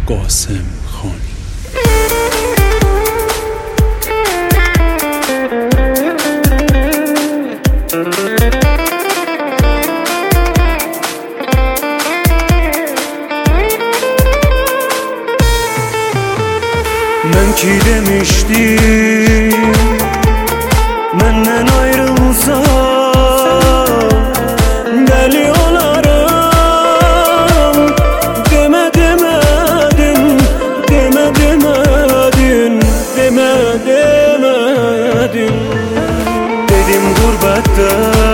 قاسم خانی. Ben ki demiştim benden ayrılsa deli olarım. Deme demedin, deme demedin, deme demedin. Dedim gurbette,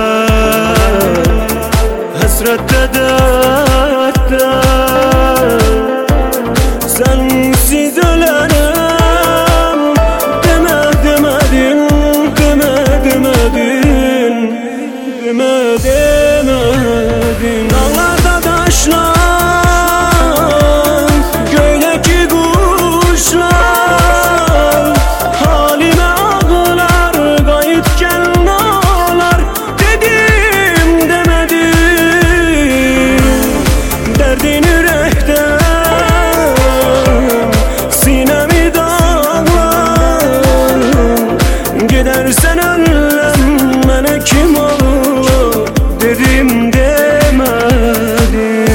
hasrette, dertte, sensiz ölerim. Demedin dağlarda taşlar, göydeki kuşlar halime ağlar, gayipken ağlar. Dedim demedim, derdin yürekten sinemi dağlar. Gidersen önlem bana kim olur dedim demedim.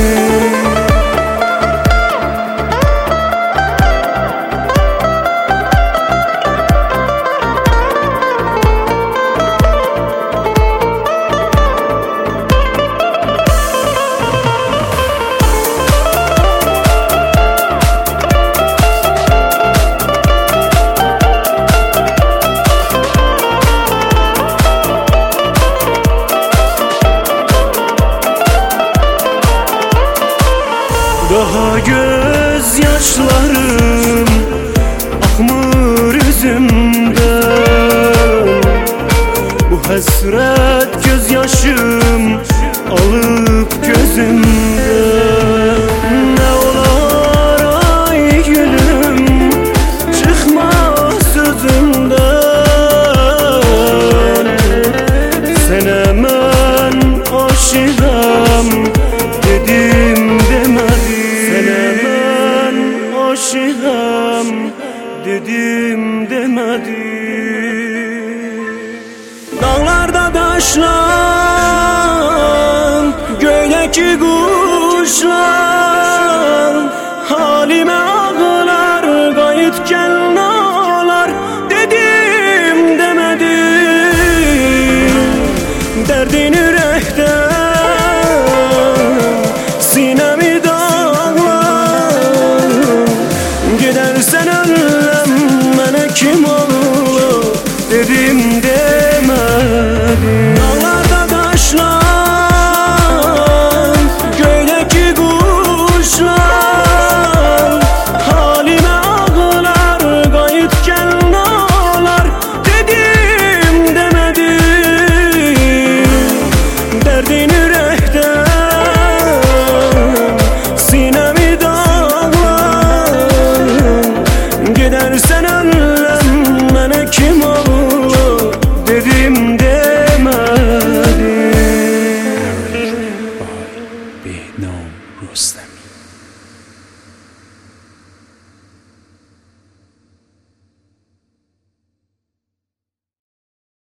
Daha gözyaşlarım akmır yüzümden, bu hasret gözyaşım alıp gözümden. Ne olar ay gülüm, çıkma sözümden. Sen hemen aşığım dedim demedim. Aşığım dedim demedim. Dağlarda taşlar, göydeki kuşlar halime ağlar, gayipken ağlar. Dedim demedim, derdin yürekten sinemi dağlar. Gidersen önüne